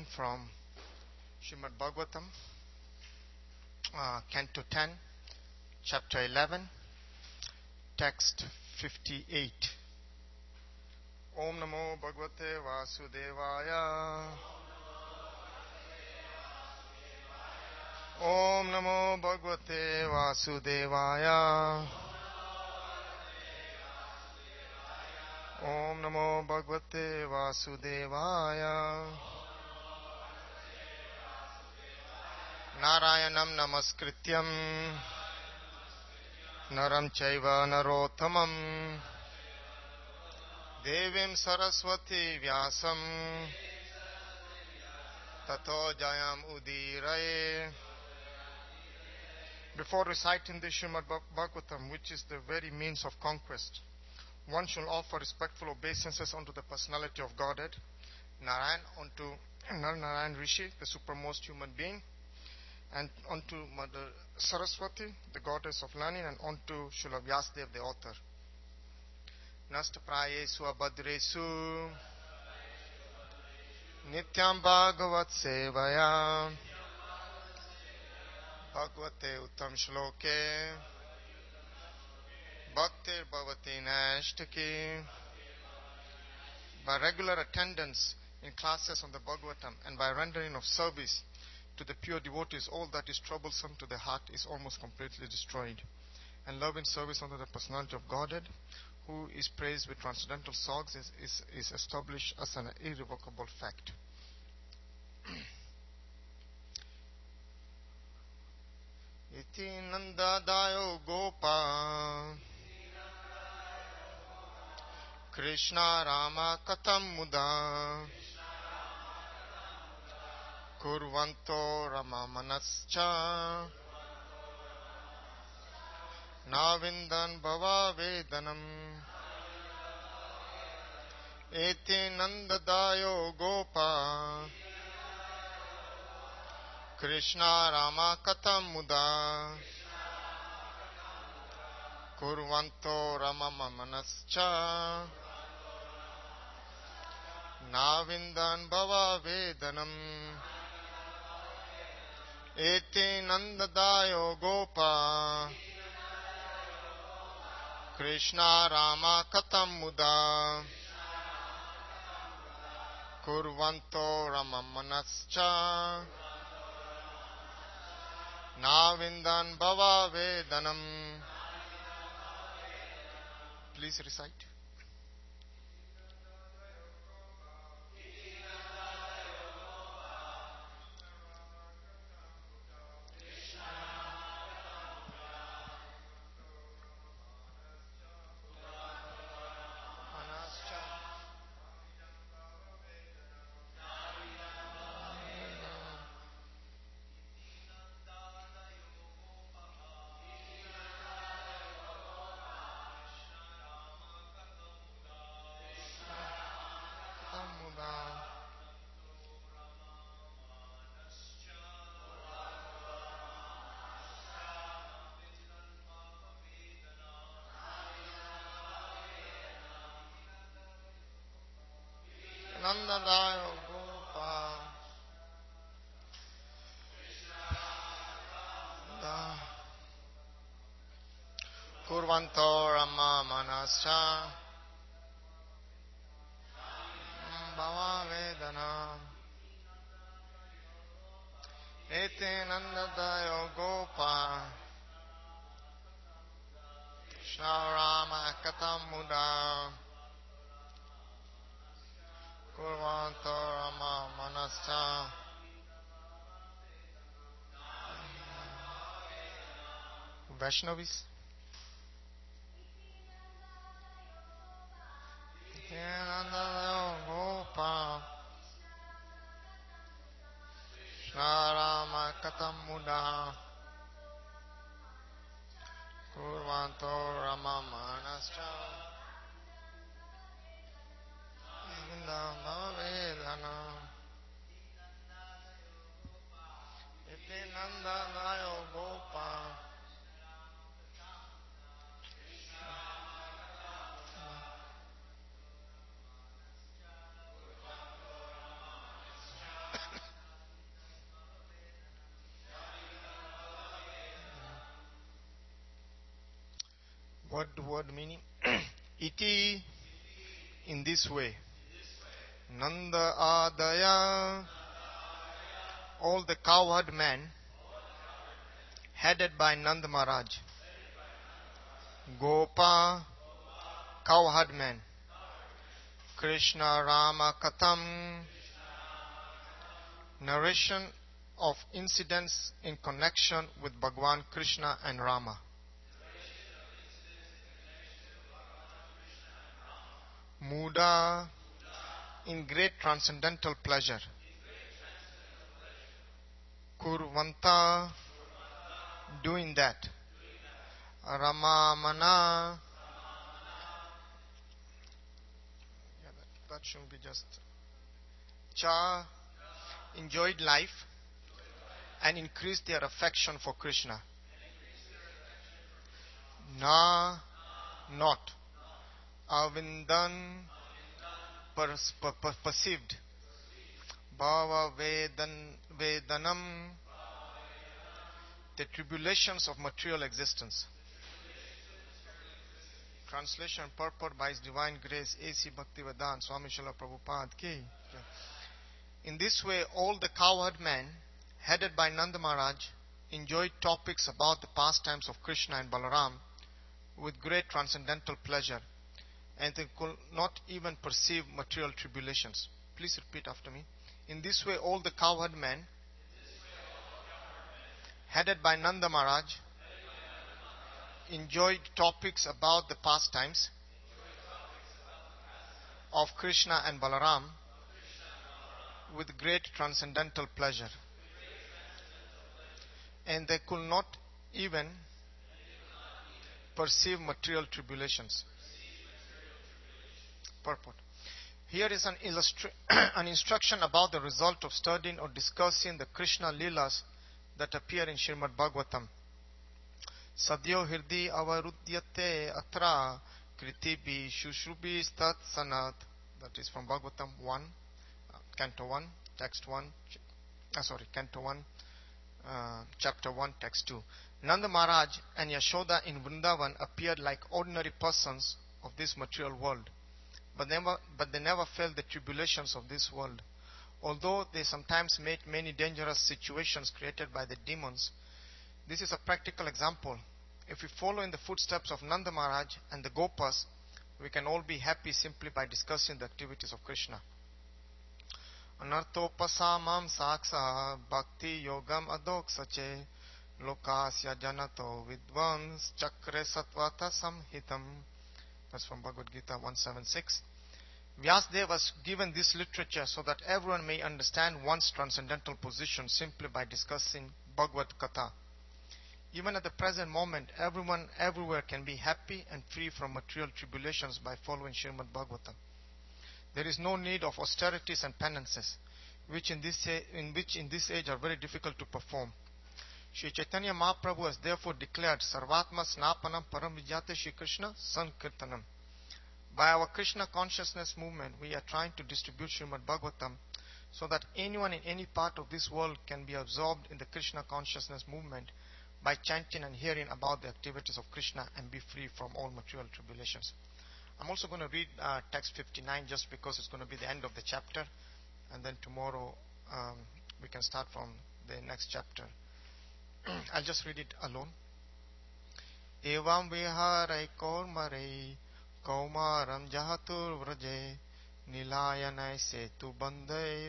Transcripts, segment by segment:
reading from Srimad Bhagavatam, Canto 10, Chapter 11, Text 58. Om Namo Bhagavate Vasudevaya. Om Namo Bhagavate Vasudevaya. Om Namo Bhagavate Vasudevaya. Narayanam Namaskrityam Naram Chaiva Narottamam Devim Saraswati Vyasam Tato Jayam Udiraye. Before reciting the Srimad Bhagavatam, which is the very means of conquest, one shall offer respectful obeisances unto the personality of Godhead, Narayan, unto Narayan Rishi, the supremmost human being, and unto Mother Saraswati, the goddess of learning, and unto Srila Vyasadeva, the author. Nasta prayesu abhadresu nityam bhagavat sevaya bhagavate uttam shloke bhaktir bhavati nashtaki. By regular attendance in classes on the Bhagavatam and by rendering of service to the pure devotees, all that is troublesome to the heart is almost completely destroyed. And love and service unto the personality of Godhead, who is praised with transcendental songs, is established as an irrevocable fact. Iti nandadayo gopa Krishna Rama katam muda kurvanto Rama manascha navindan bhava vedanam. Eti nandadayo gopa Krishna Rama katam muda kurvanto Rama manascha navindan bhava vedanam. Eti nandadayo gopa Krishna Rama katam muda kurvanto Rama manascha navindan bhava vedanam. Please recite. Nandadayo gopa kurvanto Rama manascha bhava vedana. Ete nandadayo gopa Krishna Rama katam muda kurvanto Rama manascha. Vaishnavis. Nandadayo gopa Krishna Rama katam muda kurvanto Rama manascha navindan vedana. Iti nandadayo gopa What word meaning? Iti, in this way. Nanda Adaya, all the cowherd men headed by Nanda Maharaj. Gopa, cowherd men. Krishna Rama Katham, narration of incidents in connection with Bhagwan Krishna and Rama. Muda, in great transcendental pleasure. Kurvanta, doing that. Ramamana, that should be just. Cha, enjoyed life and increased their affection for Krishna. Na, not. Avindan, perceived. Bhava Vedanam, the tribulations of material existence. Translation and purport by His Divine Grace A.C. Bhaktivedanta Swami Srila Prabhupada Ki. In this way, all the cowherd men, headed by Nanda Maharaj, enjoyed topics about the pastimes of Krishna and Balaram with great transcendental pleasure, and they could not even perceive material tribulations. Please repeat after me. In this way, all the cowherd men, headed by Nanda Maharaj, enjoyed topics about the pastimes of Krishna and Balaram with great transcendental pleasure, and they could not even perceive material tribulations. Purport. Here is an instruction about the result of studying or discussing the Krishna Leelas that appear in Srimad Bhagavatam. Sadhyo hirdi avarudyate atra kritibi shushrubi stat sanat. That is from Bhagavatam 1, Canto 1, Text 1, Canto 1, Chapter 1, Text 2. Nanda Maharaj and Yashoda in Vrindavan appeared like ordinary persons of this material world, but they never felt the tribulations of this world. Although they sometimes met many dangerous situations created by the demons, this is a practical example. If we follow in the footsteps of Nanda Maharaj and the Gopas, we can all be happy simply by discussing the activities of Krishna. Anarthopasamam saksa bhakti yogam adoksache lokasya janato vidvans chakre satvata samhitam. That's from Bhagavad Gita 176. Vyasadeva was given this literature so that everyone may understand one's transcendental position simply by discussing Bhagavad Katha. Even at the present moment, everyone everywhere can be happy and free from material tribulations by following Srimad Bhagavatam. There is no need of austerities and penances, which in this age are very difficult to perform. Sri Chaitanya Mahaprabhu has therefore declared Sarvatma Snapanam Param Vijate Shri Krishna Sankirtanam. By our Krishna consciousness movement, we are trying to distribute Srimad Bhagavatam so that anyone in any part of this world can be absorbed in the Krishna consciousness movement by chanting and hearing about the activities of Krishna and be free from all material tribulations. I'm also going to read text 59 just because it's going to be the end of the chapter, and then tomorrow we can start from the next chapter. I'll just read it alone. Evam viharai kormarei kaumaram jahatur vraje nilayanai setu bandair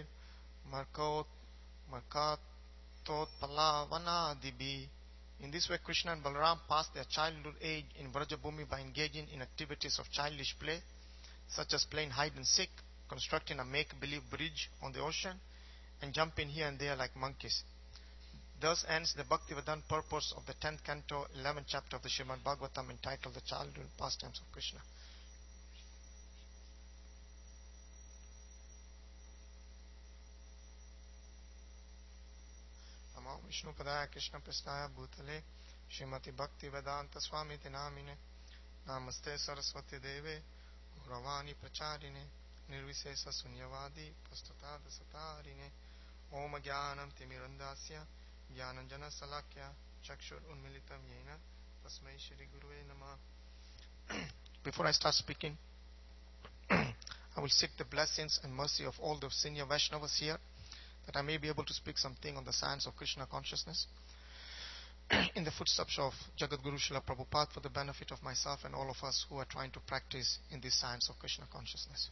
markatot palavana dibi. In this way, Krishna and Balaram passed their childhood age in Vrajabhumi by engaging in activities of childish play, such as playing hide and seek, constructing a make-believe bridge on the ocean, and jumping here and there like monkeys. Thus ends the Bhaktivedanta purpose of the 10th canto, 11th chapter of the Srimad Bhagavatam, entitled The Childhood Pastimes of Krishna. Namo Vishnu Padaya Krishna Prasnaya Bhutale Srimati Bhaktivedanta Swami Namine Namaste Saraswati Deve Gauravani Pracharine Nirvisesa Sunyavadi Pastutada Satarine Om Jnanam Timirandasya Jnananjana Salakya Chakshur Unmilitam Yena Tasmai Shri Gurue Namah. Before I start speaking, I will seek the blessings and mercy of all the senior Vaishnavas here, that I may be able to speak something on the science of Krishna consciousness in the footsteps of Jagadguru Srila Prabhupada, for the benefit of myself and all of us who are trying to practice in this science of Krishna consciousness.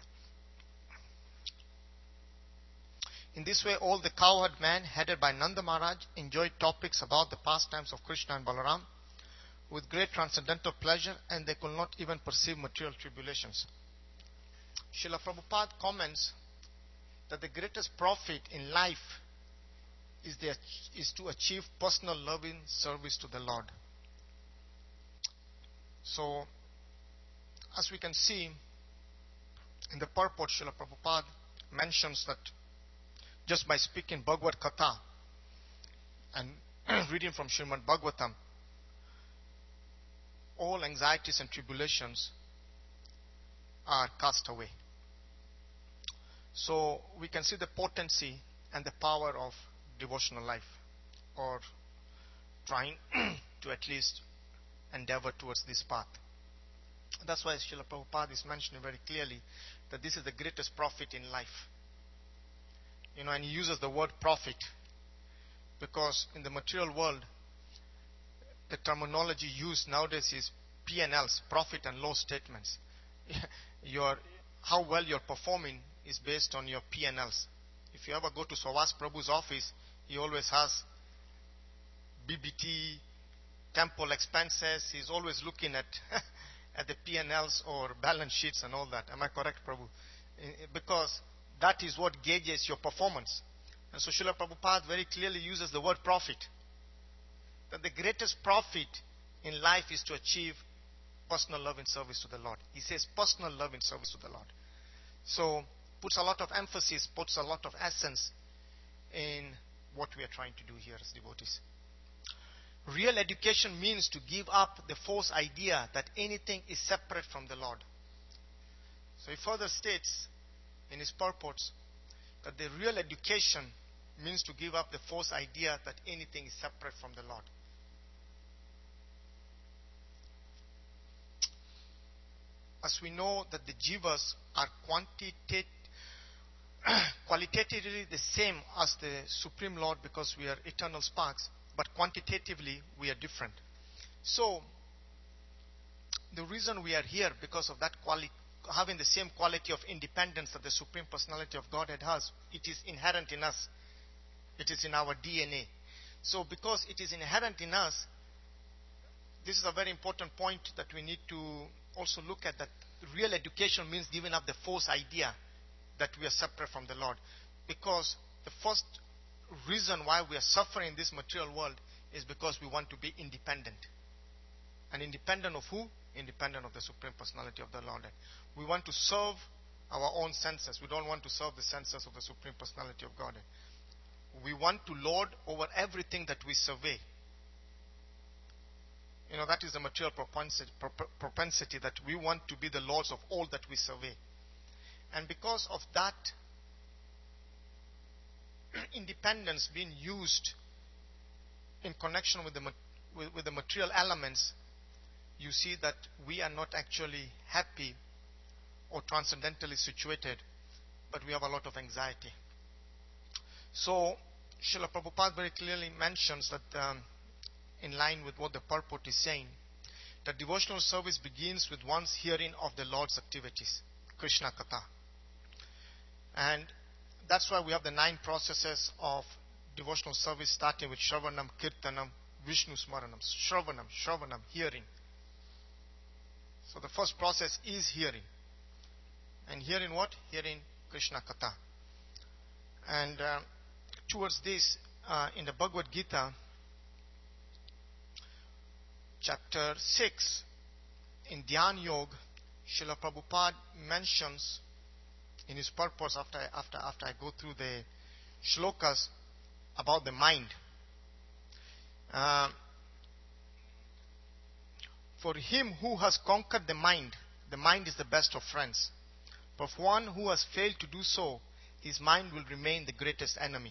In this way, all the cowherd men headed by Nanda Maharaj enjoyed topics about the pastimes of Krishna and Balaram with great transcendental pleasure, and they could not even perceive material tribulations. Srila Prabhupada comments that the greatest profit in life is to achieve personal loving service to the Lord. So, as we can see in the purport, Srila Prabhupada mentions that just by speaking Bhagavad Katha and reading from Srimad Bhagavatam, all anxieties and tribulations are cast away. So we can see the potency and the power of devotional life, or trying to at least endeavor towards this path. That's why Srila Prabhupada is mentioning very clearly that this is the greatest profit in life. And he uses the word profit because in the material world, the terminology used nowadays is P&Ls, profit and loss statements. How well you're performing is based on your P&Ls. If you ever go to Sawas Prabhu's office, he always has BBT, temple expenses. He's always looking at at the P&Ls or balance sheets and all that. Am I correct, Prabhu? Because that is what gauges your performance. And so Srila Prabhupada very clearly uses the word profit. That the greatest profit in life is to achieve personal love and service to the Lord. He says personal love and service to the Lord. So puts a lot of emphasis, puts a lot of essence in what we are trying to do here as devotees. Real education means to give up the false idea that anything is separate from the Lord. So he further states in his purports that the real education means to give up the false idea that anything is separate from the Lord. As we know that the jivas are qualitatively the same as the Supreme Lord because we are eternal sparks, but quantitatively we are different. So, the reason we are here because of that having the same quality of independence that the Supreme Personality of Godhead has, it is inherent in us. It is in our DNA. So, because it is inherent in us, this is a very important point that we need to also look at, that real education means giving up the false idea that we are separate from the Lord. Because the first reason why we are suffering in this material world is because we want to be independent. And independent of who? Independent of the Supreme Personality of the Lord. We want to serve our own senses. We don't want to serve the senses of the Supreme Personality of God. We want to lord over everything that we survey. That is the material propensity that we want to be the lords of all that we survey. And because of that independence being used in connection with the material elements, you see that we are not actually happy or transcendentally situated, but we have a lot of anxiety. So, Srila Prabhupada very clearly mentions that in line with what the purport is saying, that devotional service begins with one's hearing of the Lord's activities, Krishna Katha. And that's why we have the 9 processes of devotional service, starting with Shravanam, Kirtanam, Vishnu Smaranam. Shravanam, hearing. So the first process is hearing. And hearing what? Hearing Krishna Katha. And towards this, in the Bhagavad Gita, chapter 6, in Dhyan Yoga, Srila Prabhupada mentions in his purpose, after I go through the shlokas, about the mind. For him who has conquered the mind is the best of friends. But for one who has failed to do so, his mind will remain the greatest enemy.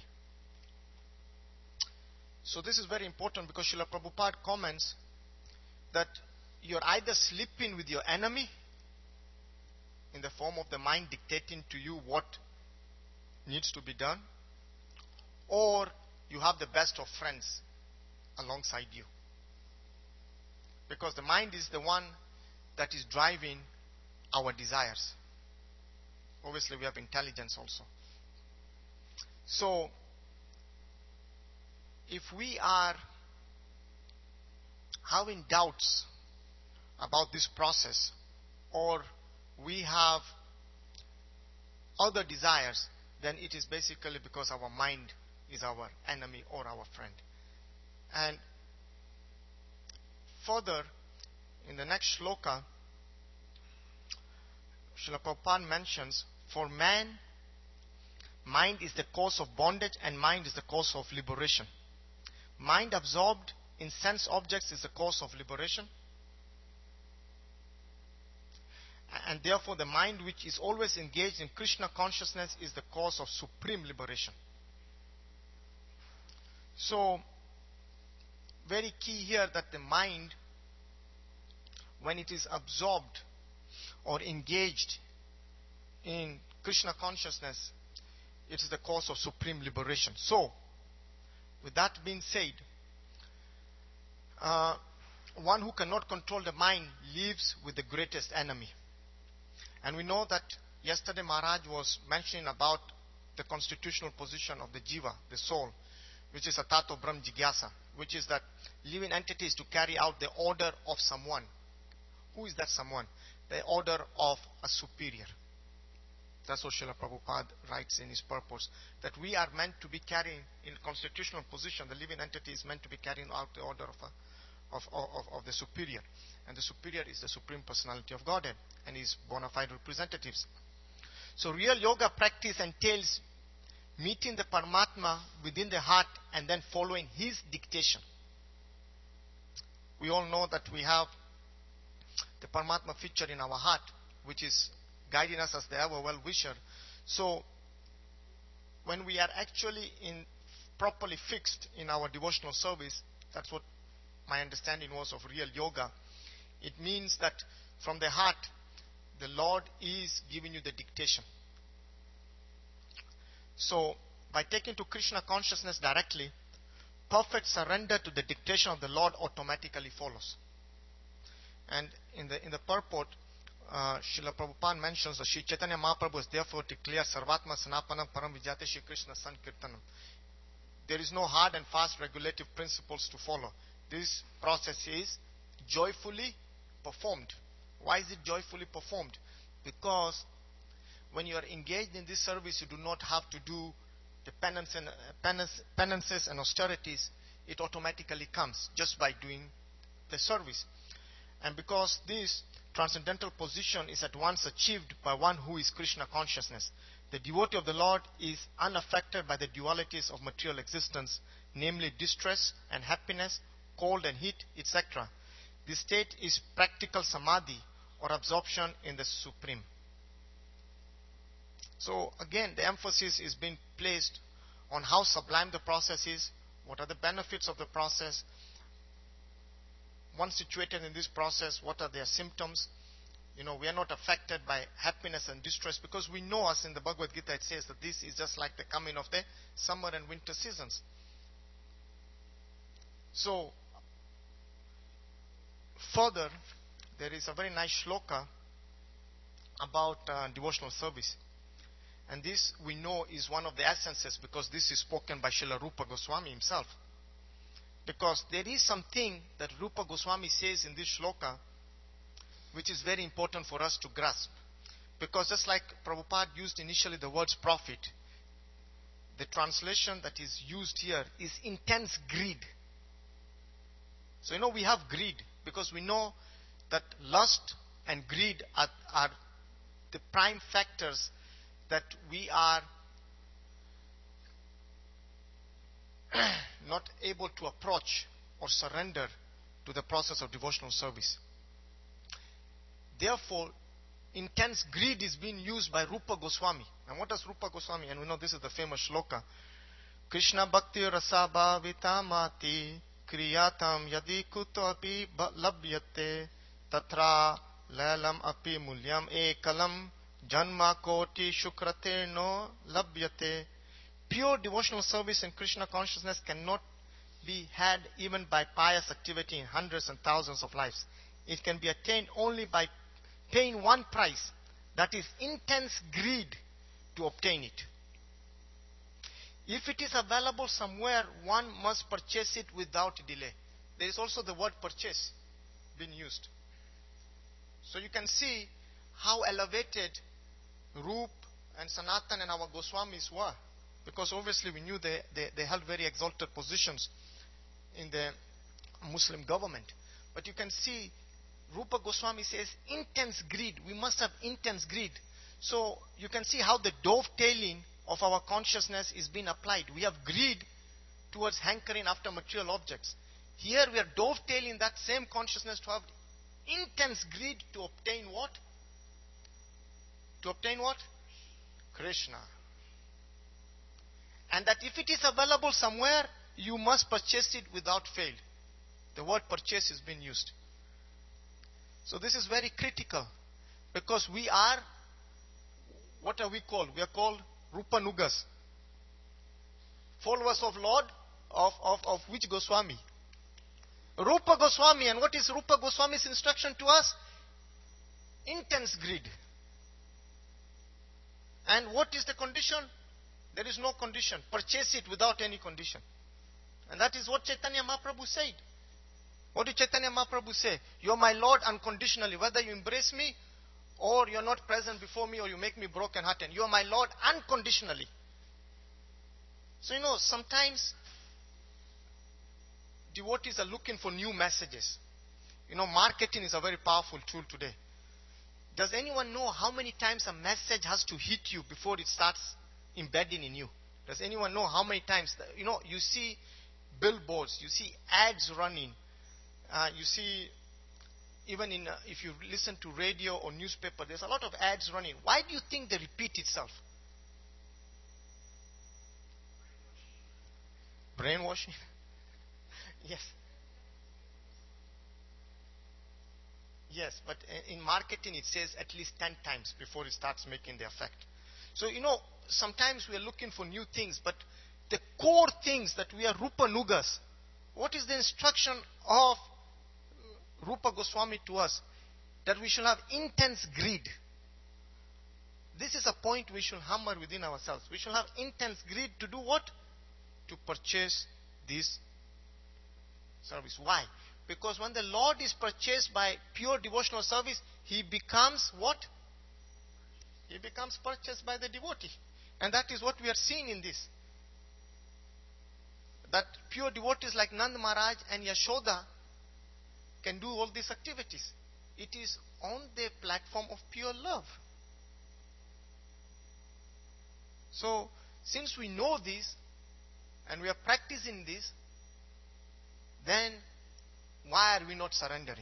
So this is very important because Srila Prabhupada comments that you're either sleeping with your enemy in the form of the mind dictating to you what needs to be done, or you have the best of friends alongside you. Because the mind is the one that is driving our desires. Obviously, we have intelligence also. So, if we are having doubts about this process, or we have other desires, then it is basically because our mind is our enemy or our friend. And further, in the next shloka, Srila Prabhupada mentions, for man, mind is the cause of bondage and mind is the cause of liberation. Mind absorbed in sense objects is the cause of liberation. And therefore the mind which is always engaged in Krishna consciousness is the cause of supreme liberation. So, very key here that the mind, when it is absorbed or engaged in Krishna consciousness, it is the cause of supreme liberation. So, with that being said, one who cannot control the mind lives with the greatest enemy. And we know that yesterday Maharaj was mentioning about the constitutional position of the jiva, the soul, which is a tato brahm jigyasa, which is that living entities to carry out the order of someone. Who is that someone? The order of a superior. That's what Srila Prabhupada writes in his purpose, that we are meant to be carrying in constitutional position. The living entity is meant to be carrying out the order of the superior. And the superior is the Supreme Personality of Godhead and his bona fide representatives. So real yoga practice entails meeting the Paramatma within the heart and then following his dictation. We all know that we have the Paramatma feature in our heart, which is guiding us as the ever well-wisher. So, when we are actually properly fixed in our devotional service, that's what my understanding was of real yoga. It means that from the heart, the Lord is giving you the dictation. So, by taking to Krishna consciousness directly, perfect surrender to the dictation of the Lord automatically follows. And in the purport, Srila Prabhupada mentions that Sri Chaitanya Mahaprabhu has therefore declared Sarvatma Sanapanam Param Vijate Shri Krishna Sankirtanam. There is no hard and fast regulative principles to follow. This process is joyfully performed. Why is it joyfully performed? Because when you are engaged in this service, you do not have to do the penances and austerities. It automatically comes just by doing the service. And because this transcendental position is at once achieved by one who is Krishna consciousness, the devotee of the Lord is unaffected by the dualities of material existence, namely distress and happiness, cold and heat, etc. This state is practical samadhi or absorption in the Supreme. So again, the emphasis is being placed on how sublime the process is, what are the benefits of the process. Once situated in this process, what are their symptoms? We are not affected by happiness and distress because we know, as in the Bhagavad Gita it says, that this is just like the coming of the summer and winter seasons. So, further, there is a very nice shloka about devotional service. And this we know is one of the essences because this is spoken by Srila Rupa Goswami himself. Because there is something that Rupa Goswami says in this shloka which is very important for us to grasp. Because just like Prabhupada used initially the words profit, the translation that is used here is intense greed. So we have greed because we know that lust and greed are the prime factors that we are not able to approach or surrender to the process of devotional service. Therefore, intense greed is being used by Rupa Goswami. And what does Rupa Goswami? And we know this is the famous shloka. Krishna bhakti rasa bhavita mati kriyatam yadi kuto api labhyate Tatra lalam api mulyam ekalam janma koti shukrate no labhyate. Pure devotional service in Krishna consciousness cannot be had even by pious activity in hundreds and thousands of lives. It can be attained only by paying one price, that is intense greed to obtain it. If it is available somewhere, one must purchase it without delay. There is also the word purchase being used. So you can see how elevated Rup and Sanatan and our Goswamis were. Because obviously we knew they held very exalted positions in the Muslim government. But you can see Rupa Goswami says intense greed. We must have intense greed. So you can see how the dovetailing of our consciousness is being applied. We have greed towards hankering after material objects. Here we are dovetailing that same consciousness to have intense greed to obtain what? To obtain what? Krishna. And that if it is available somewhere, you must purchase it without fail. The word purchase is being used. So this is very critical, because we are, what are we called? We are called Rupanugas. Followers of Lord, of which Goswami? Rupa Goswami. And what is Rupa Goswami's instruction to us? Intense greed. And what is the condition? There is no condition. Purchase it without any condition. And that is what Chaitanya Mahaprabhu said. What did Chaitanya Mahaprabhu say? You are my Lord unconditionally. Whether you embrace me, or you are not present before me, or you make me broken hearted. You are my Lord unconditionally. So sometimes devotees are looking for new messages. Marketing is a very powerful tool today. Does anyone know how many times a message has to hit you before it starts embedding in you? Does anyone know how many times? You see billboards, you see ads running, you see even if you listen to radio or newspaper, there's a lot of ads running. Why do you think they repeat itself? Brainwashing? Yes. Yes, but in marketing it says at least 10 times before it starts making the effect. So, sometimes we are looking for new things, but the core things that we are Rupanugas. What is the instruction of Rupa Goswami to us? That we should have intense greed. This is a point we should hammer within ourselves. We should have intense greed to do what? To purchase this service. Why? Because when the Lord is purchased by pure devotional service, He becomes what? He becomes purchased by the devotee. And that is what we are seeing in this. That pure devotees like Nand Maharaj and Yashoda can do all these activities. It is on the platform of pure love. So, since we know this, and we are practicing this, then why are we not surrendering?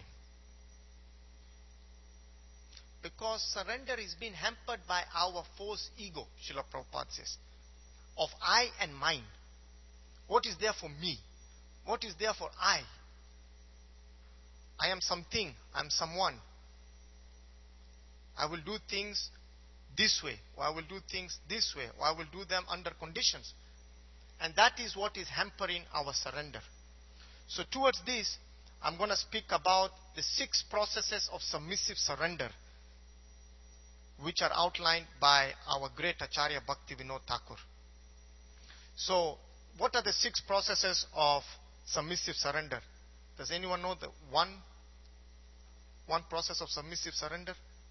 Because surrender is being hampered by our false ego, Srila Prabhupada says, of I and mine. What is there for me? What is there for I? I am something, I am someone. I will do things this way, or I will do things this way, or I will do them under conditions. And that is what is hampering our surrender. So towards this, I'm going to speak about the 6 processes of submissive surrender, which are outlined by our great Acharya Bhakti Vinod Thakur. So, what are the 6 processes of submissive surrender? Does anyone know the one process of submissive surrender?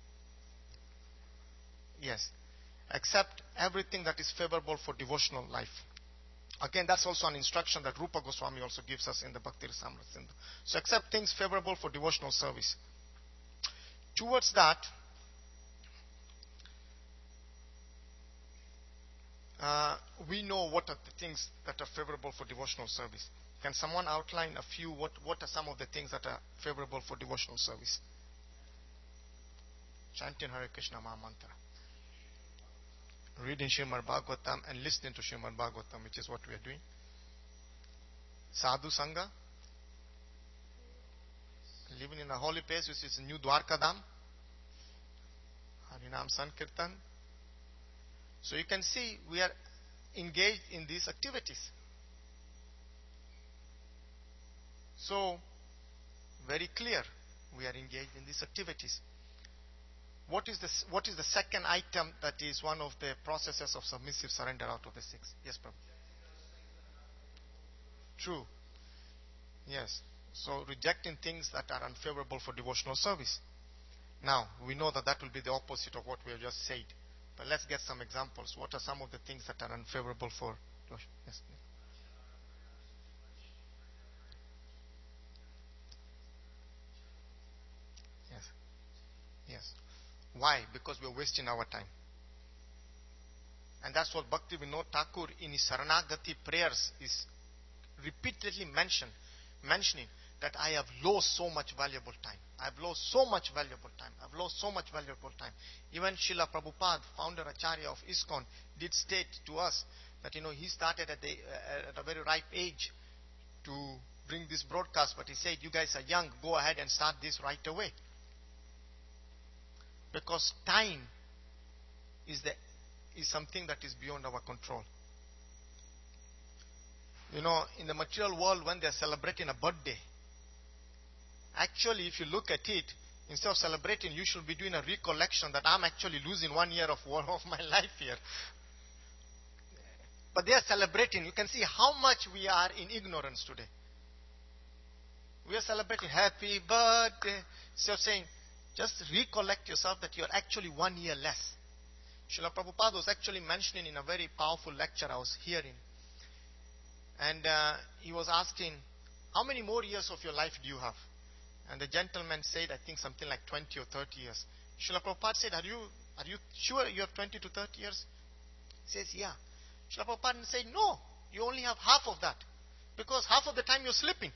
Yes. Accept everything that is favorable for devotional life. Again, that's also an instruction that Rupa Goswami also gives us in the Bhakti Rasamrita Sindhu. So accept things favorable for devotional service. Towards that, we know what are the things that are favorable for devotional service. Can someone outline a few? What are some of the things that are favorable for devotional service? Chanting Hare Krishna Maha Mantra, reading Srimad Bhagavatam and listening to Srimad Bhagavatam, which is what we are doing. Sadhu Sangha, living in a holy place, which is New Dwarka Dham, Harinam Sankirtan. So you can see we are engaged in these activities. So, very clear, we are engaged in these activities. What is the second item that is one of the processes of submissive surrender out of the 6? Yes, Prabhu. True. Yes. So rejecting things that are unfavorable for devotional service. Now, we know that will be the opposite of what we have just said. But let's get some examples. What are some of the things that are unfavorable for devotion? Yes. Yes. Yes. Why? Because we are wasting our time. And that's what Bhaktivinoda Thakur in his Saranagati prayers is repeatedly mentioning that I have lost so much valuable time. I've lost so much valuable time. I've lost so much valuable time. Even Srila Prabhupada, founder Acharya of ISKCON, did state to us that he started at a very ripe age to bring this broadcast, but he said, you guys are young, go ahead and start this right away. Because time is something that is beyond our control. In the material world, when they're celebrating a birthday, actually, if you look at it, instead of celebrating, you should be doing a recollection that I'm actually losing 1 year of my life here. But they are celebrating. You can see how much we are in ignorance today. We are celebrating happy birthday. So saying, just recollect yourself that you're actually 1 year less. Srila Prabhupada was actually mentioning in a very powerful lecture I was hearing. And he was asking, how many more years of your life do you have? And the gentleman said, I think something like 20 or 30 years. Srila Prabhupada said, are you sure you have 20 to 30 years? He says, yeah. Srila Prabhupada said, no, you only have half of that. Because half of the time you're sleeping.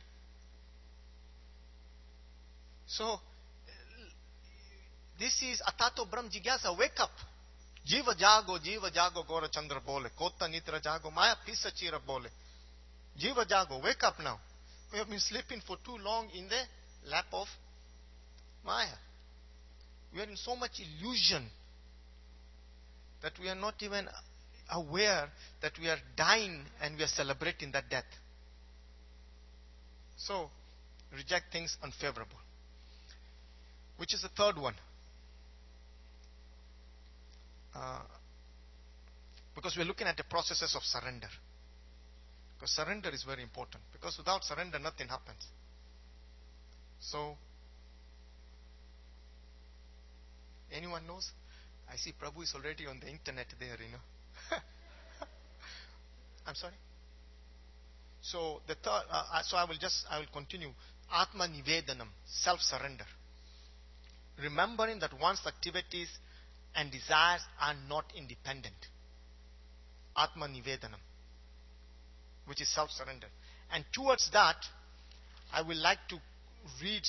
So, this is Atato Brahm Jigyasa, wake up. Jiva jago, Gora Chandra bole. Kota nitra jago, Maya pisa chira bole. Jiva jago, wake up now. We have been sleeping for too long in the lap of Maya. We are in so much illusion that we are not even aware that we are dying and we are celebrating that death. So, reject things unfavorable. Which is the third one? Because we're looking at the processes of surrender. Because surrender is very important. Because without surrender, nothing happens. So, anyone knows? I see Prabhu is already on the internet there, I'm sorry? So, the third, I will continue. Atma Nivedanam, self-surrender. Remembering that one's activities and desires are not independent. Atma Nivedanam, which is self-surrender. And towards that, I would like to read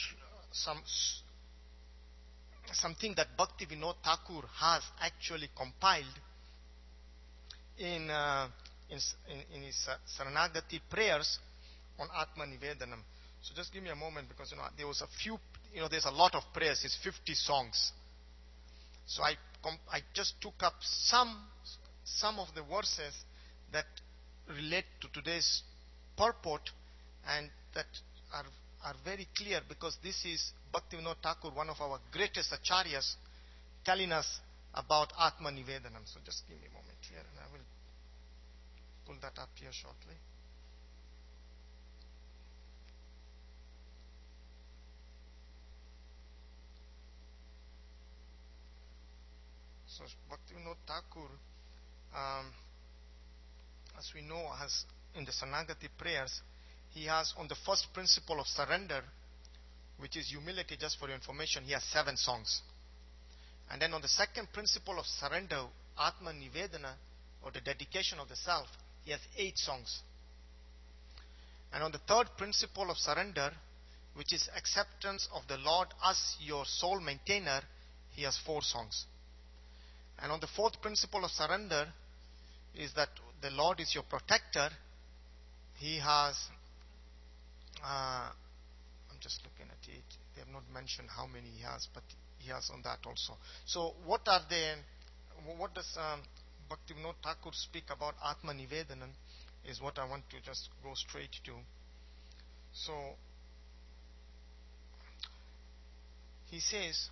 something that Bhaktivinoda Thakur has actually compiled in his Saranagati prayers on Atma Nivedanam. So just give me a moment, because there was a few, there's a lot of prayers. It's 50 songs. So I just took up some of the verses that relate to today's purport and that are very clear, because this is Bhaktivinoda Thakur, one of our greatest acharyas, telling us about Atma Nivedanam. So just give me a moment here and I will pull that up here shortly. So Bhaktivinoda Thakur, as we know, has in the Saranagati prayers, he has on the first principle of surrender, which is humility, just for your information, he has 7 songs. And then on the second principle of surrender, Atma Nivedana, or the dedication of the self, he has 8 songs. And on the third principle of surrender, which is acceptance of the Lord as your sole maintainer, he has 4 songs. And on the fourth principle of surrender is that the Lord is your protector. He has, I'm just looking at it. They have not mentioned how many he has, but he has on that also. So what are they? What does Bhaktivinoda Thakur speak about Atma Nivedanam is what I want to just go straight to. So he says,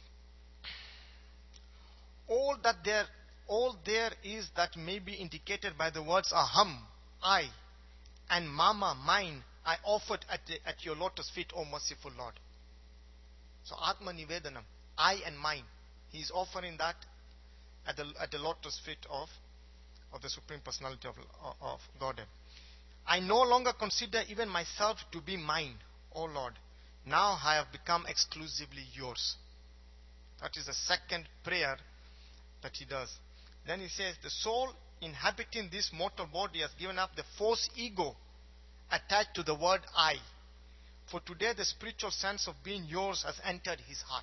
all there is that may be indicated by the words aham, I, and mama, mine, I offered at your lotus feet, O merciful Lord. So Atma Nivedanam, I and mine, he is offering that at the lotus feet of the Supreme Personality of Godhead. I no longer consider even myself to be mine, O Lord. Now I have become exclusively yours. That is the second prayer that he does. Then he says, the soul inhabiting this mortal body has given up the false ego attached to the word I. For today the spiritual sense of being yours has entered his heart.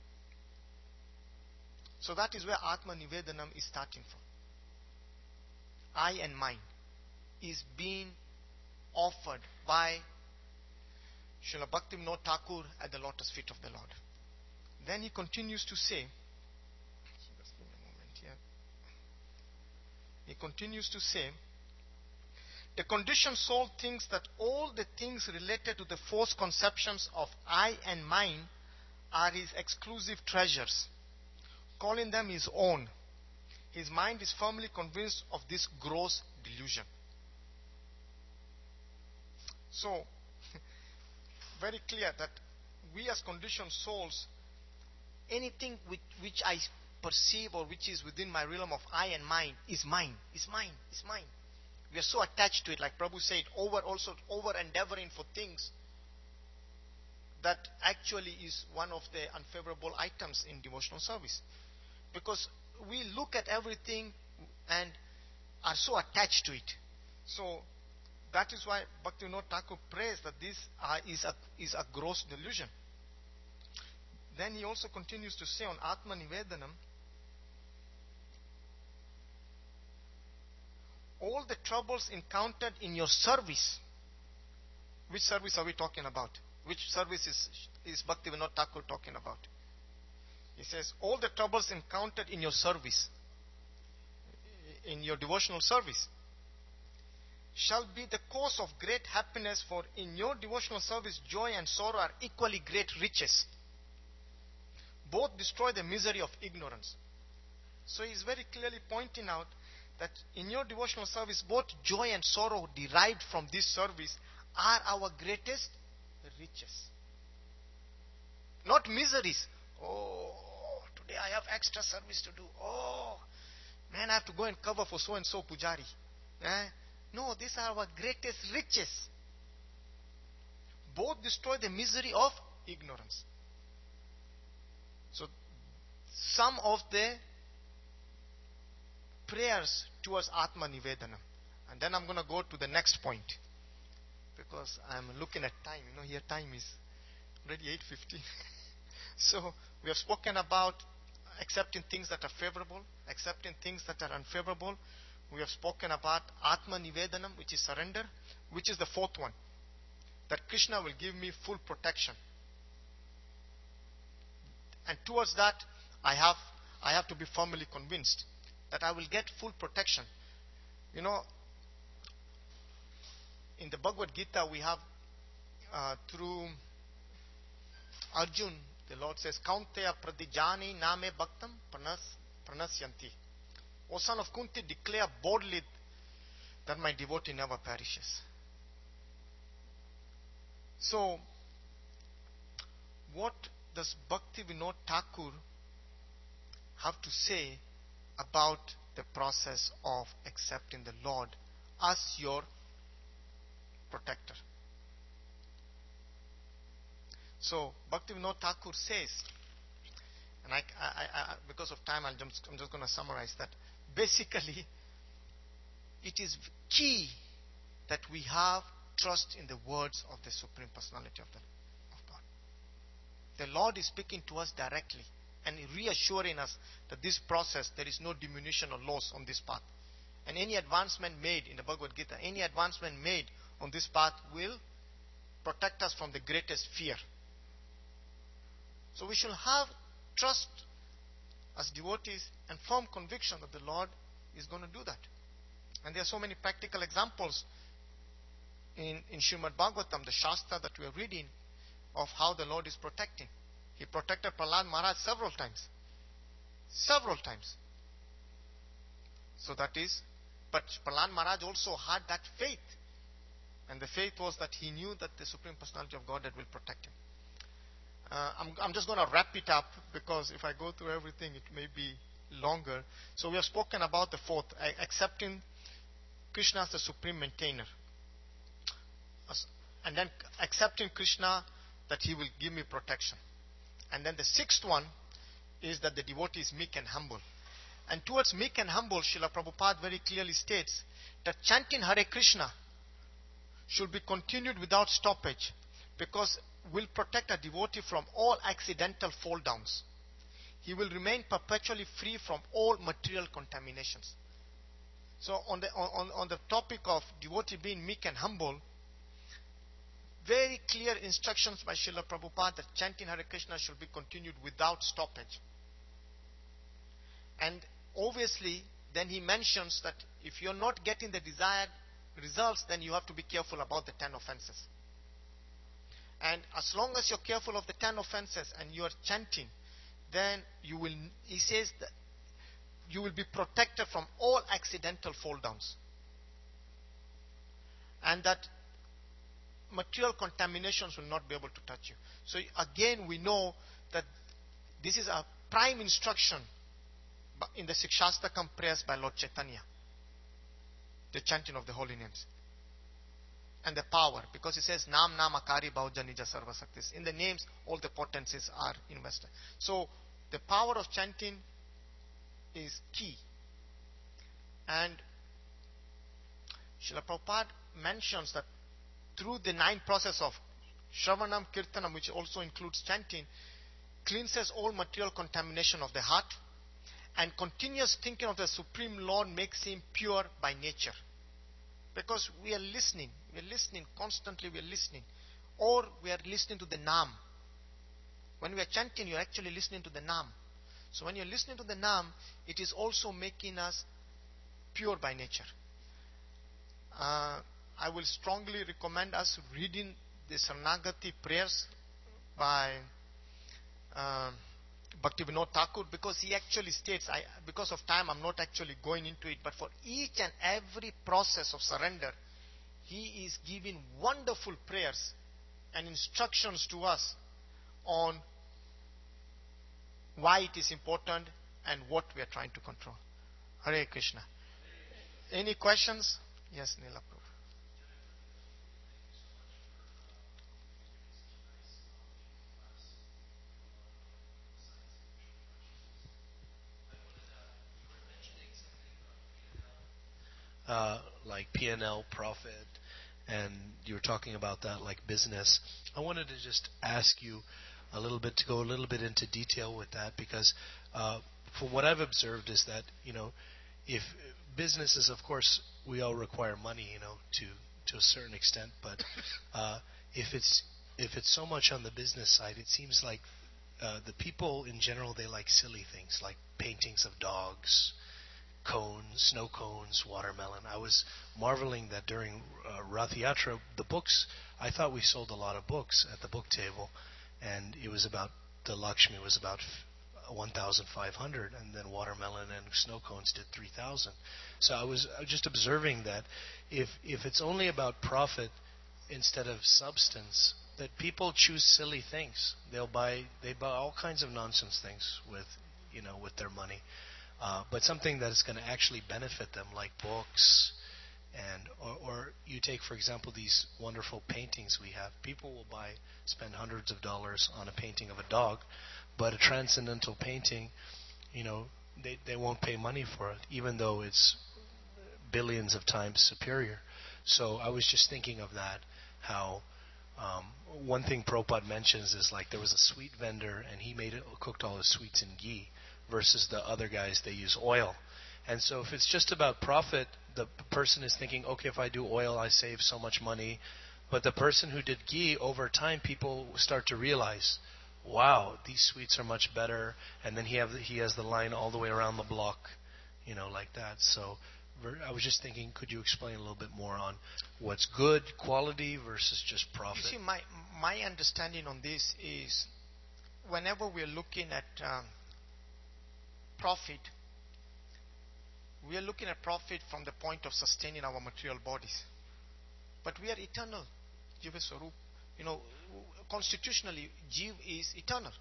So that is where Atma Nivedanam is starting from. I and mine is being offered by Srila Bhaktivinoda Thakur at the lotus feet of the Lord. Then he continues to say, just give me a moment here. He continues to say, the conditioned soul thinks that all the things related to the false conceptions of I and mine are his exclusive treasures, calling them his own. His mind is firmly convinced of this gross delusion. So, very clear that we as conditioned souls, anything which I perceive or which is within my realm of I and mine is mine, is mine, is mine. We are so attached to it, like Prabhu said, over endeavoring for things that actually is one of the unfavorable items in devotional service. Because we look at everything and are so attached to it. So that is why Bhaktivinoda Thakur prays that this is a gross delusion. Then he also continues to say on Atma Nivedanam, all the troubles encountered in your service. Which service are we talking about? Which service is Bhaktivinoda Thakur talking about? He says, all the troubles encountered in your service, in your devotional service, shall be the cause of great happiness, for in your devotional service, joy and sorrow are equally great riches. Both destroy the misery of ignorance. So he is very clearly pointing out that in your devotional service, both joy and sorrow derived from this service are our greatest riches. Not miseries. Oh, today I have extra service to do. Oh, man, I have to go and cover for so and so pujari. No, these are our greatest riches. Both destroy the misery of ignorance. So, some of the prayers towards Atma Nivedanam. And then I'm going to go to the next point. Because I'm looking at time. Here time is already 8:15. So, we have spoken about accepting things that are favorable, accepting things that are unfavorable. We have spoken about Atma Nivedanam, which is surrender, which is the fourth one. That Krishna will give me full protection. And towards that, I have to be firmly convinced that I will get full protection. In the Bhagavad Gita, we have through Arjun, the Lord says, Kaunteya pradijani name bhaktam pranasyanti. O son of Kunti, declare boldly that my devotee never perishes. So, what does Bhaktivinoda Thakur have to say about the process of accepting the Lord as your protector? So, Bhaktivinoda Thakur says, and I because of time, I'm just going to summarize that. Basically, it is key that we have trust in the words of the Supreme Personality of God. The Lord is speaking to us directly and reassuring us that this process, there is no diminution or loss on this path. And any advancement made in the Bhagavad Gita, any advancement made on this path will protect us from the greatest fear. So we should have trust as devotees and firm conviction that the Lord is going to do that. And there are so many practical examples in Srimad Bhagavatam, the Shastra that we are reading, of how the Lord is protecting. He protected Prahlad Maharaj several times. Several times. So that is, but Prahlad Maharaj also had that faith. And the faith was that he knew that the Supreme Personality of Godhead will protect him. I'm just going to wrap it up, because if I go through everything, it may be longer. So we have spoken about the fourth, accepting Krishna as the supreme maintainer. And then accepting Krishna that he will give me protection. And then the sixth one is that the devotee is meek and humble. And towards meek and humble, Srila Prabhupada very clearly states that chanting Hare Krishna should be continued without stoppage, because will protect a devotee from all accidental fall downs. He will remain perpetually free from all material contaminations. So on the topic of devotee being meek and humble, very clear instructions by Srila Prabhupada that chanting Hare Krishna should be continued without stoppage. And obviously, then he mentions that if you're not getting the desired results, then you have to be careful about the 10 offenses. And as long as you're careful of the 10 offenses and you are chanting, then you will, he says that you will be protected from all accidental fall downs. And that material contaminations will not be able to touch you. So again, we know that this is a prime instruction in the Sikshastakam prayers by Lord Chaitanya. The chanting of the holy names. And the power, because it says Nam Nam Akari Bauja Nija Sarva Saktis. In the names, all the potencies are invested. So the power of chanting is key. And Srila Prabhupada mentions that through the 9 process of Shravanam, Kirtanam, which also includes chanting, cleanses all material contamination of the heart, and continuous thinking of the Supreme Lord makes him pure by nature. Because we are listening constantly, we are listening. Or we are listening to the Nam. When we are chanting, you are actually listening to the Nam. So when you are listening to the Nam, it is also making us pure by nature. I will strongly recommend us reading the Saranagati prayers by Bhaktivinoda Thakur, because he actually states, because of time I'm not actually going into it, but for each and every process of surrender, he is giving wonderful prayers and instructions to us on why it is important and what we are trying to control. Hare Krishna. Any questions? Yes, Neela Prabhu. Like P&L, profit, and you were talking about that like business. I wanted to just ask you a little bit, to go a little bit into detail with that, because from what I've observed is that, if businesses, of course, we all require money, to a certain extent, but if it's so much on the business side, it seems like the people in general, they like silly things like paintings of dogs, cones, snow cones, watermelon. I was marveling that during Rath Yatra, the books, I thought we sold a lot of books at the book table, and it was about, the Lakshmi was about 1,500, and then watermelon and snow cones did 3,000. So I was just observing that if it's only about profit instead of substance, that people choose silly things. They buy all kinds of nonsense things with their money. But something that is going to actually benefit them, like books, and or you take, for example, these wonderful paintings we have. People will spend hundreds of dollars on a painting of a dog, but a transcendental painting, they won't pay money for it, even though it's billions of times superior. So I was just thinking of that, how one thing Prabhupada mentions is like there was a sweet vendor and he cooked all his sweets in ghee, versus the other guys, they use oil. And so if it's just about profit, the person is thinking, okay, if I do oil, I save so much money. But the person who did ghee, over time, people start to realize, wow, these sweets are much better. And then he has the line all the way around the block, like that. So I was just thinking, could you explain a little bit more on what's good quality versus just profit? You see, my understanding on this is whenever we're looking at profit, we are looking at profit from the point of sustaining our material bodies. But we are eternal. Jiva Swarup. Constitutionally, Jiv is eternal.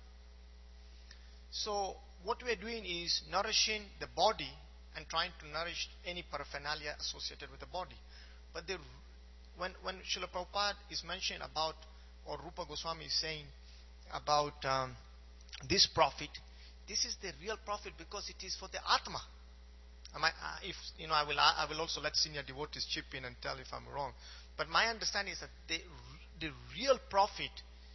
So what we are doing is nourishing the body and trying to nourish any paraphernalia associated with the body. But when Srila Prabhupada is mentioning about, or Rupa Goswami is saying about this profit, this is the real profit because it is for the Atma. I will also let senior devotees chip in and tell if I'm wrong. But my understanding is that the real profit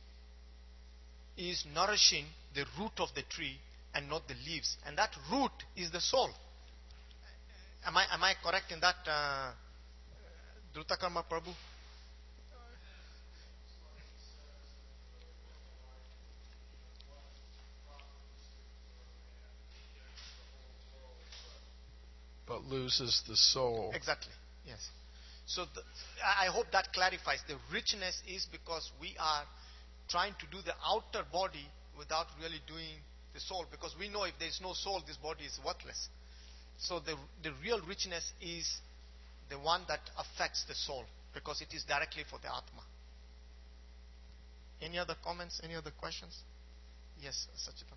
is nourishing the root of the tree and not the leaves. And that root is the soul. Am I correct in that, Drutakarma Prabhu? But loses the soul. Exactly, yes. So I hope that clarifies. The richness is because we are trying to do the outer body without really doing the soul. Because we know if there is no soul, this body is worthless. So the real richness is the one that affects the soul because it is directly for the Atma. Any other comments? Any other questions? Yes, Sachidananda.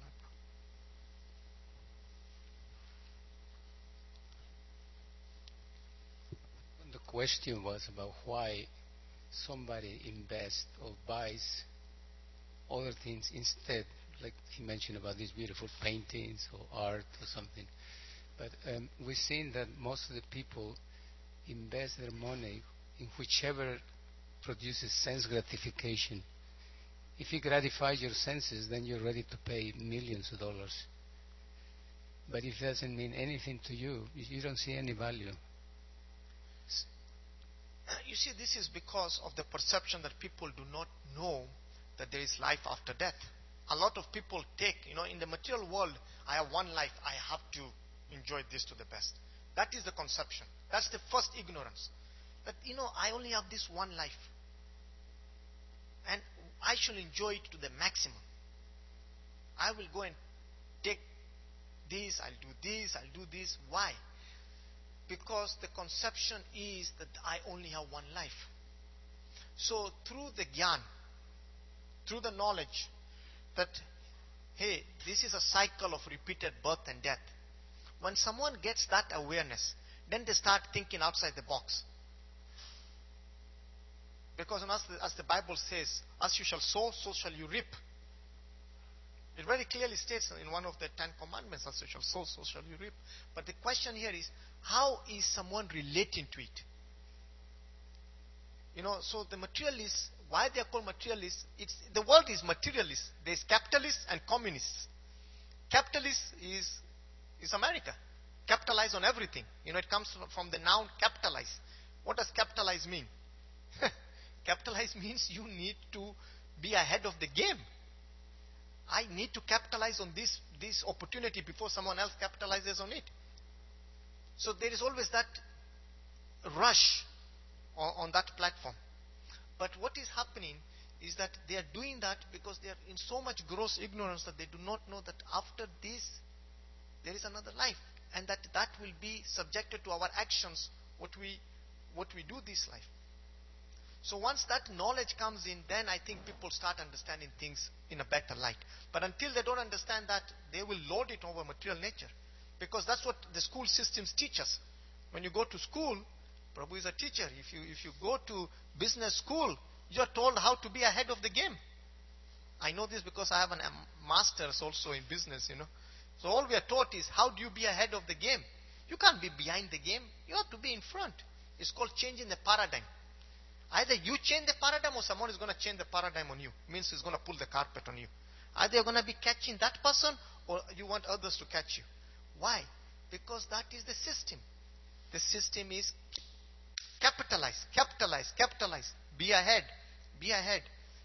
The question was about why somebody invests or buys other things instead, like he mentioned about these beautiful paintings or art or something. But we've seen that most of the people invest their money in whichever produces sense gratification. If it gratifies your senses, then you're ready to pay millions of dollars. But if it doesn't mean anything to you, you don't see any value. You see, this is because of the perception that people do not know that there is life after death. A lot of people take, in the material world, I have one life, I have to enjoy this to the best. That is the conception. That's the first ignorance. That, I only have this one life. And I shall enjoy it to the maximum. I will go and take this, I'll do this. Why? Because the conception is that I only have one life. So through the gyan, through the knowledge that, hey, this is a cycle of repeated birth and death. When someone gets that awareness, then they start thinking outside the box. Because as the Bible says, as you shall sow, so shall you reap. It very clearly states in one of the 10 commandments, as you shall sow, so shall you reap. But the question here is, how is someone relating to it? So the materialists, why they are called materialists, the world is materialist. There is capitalists and communists. Capitalist is America. Capitalize on everything. It comes from the noun capitalize. What does capitalize mean? Capitalize means you need to be ahead of the game. I need to capitalize on this opportunity before someone else capitalizes on it. So there is always that rush on that platform. But what is happening is that they are doing that because they are in so much gross ignorance that they do not know that after this there is another life, and that will be subjected to our actions, what we do this life. So once that knowledge comes in, then I think people start understanding things in a better light. But until they don't understand that, they will load it over material nature. Because that's what the school systems teach us. When you go to school, Prabhu is a teacher. If you go to business school, you're told how to be ahead of the game. I know this because I have a master's also in business, So all we are taught is how do you be ahead of the game. You can't be behind the game. You have to be in front. It's called changing the paradigm. Either you change the paradigm or someone is going to change the paradigm on you. Means he's going to pull the carpet on you. Either you're going to be catching that person or you want others to catch you. Why? Because that is the system. The system is Capitalize, capitalize, capitalize. Be ahead. Be ahead.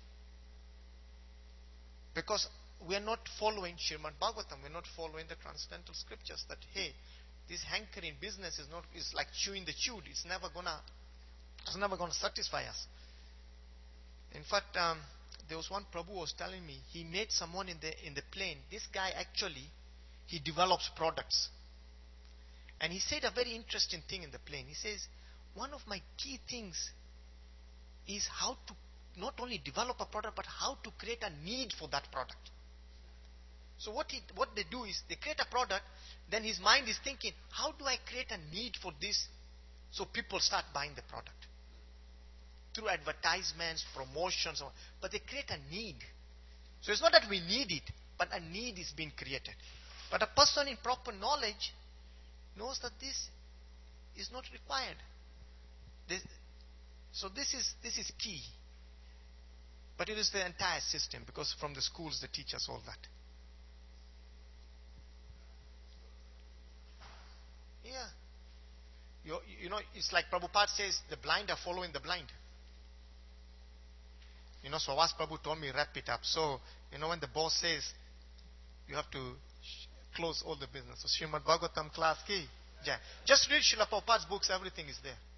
Because we are not following Srimad Bhagavatam. We are not following the transcendental scriptures. That, hey, this hankering business is like chewing the chewed. It's never gonna satisfy us. In fact, there was one Prabhu was telling me, he made someone in the plane. This guy actually, he develops products. And he said a very interesting thing in the plane. He says, one of my key things is how to not only develop a product, but how to create a need for that product. So what they do is, they create a product, then his mind is thinking, how do I create a need for this so people start buying the product? Through advertisements, promotions, but they create a need. So it's not that we need it, but a need is being created. But a person in proper knowledge knows that this is not required. So this is key. But it is the entire system, because from the schools they teach us all that. Yeah. You know, it's like Prabhupada says, the blind are following the blind. You know, so Vas Prabhu told me, wrap it up. So, you know, when the boss says, you have to close all the business. So, Srimad Bhagavatam class ki. Yeah. Just read Srila Prabhupada's books, everything is there.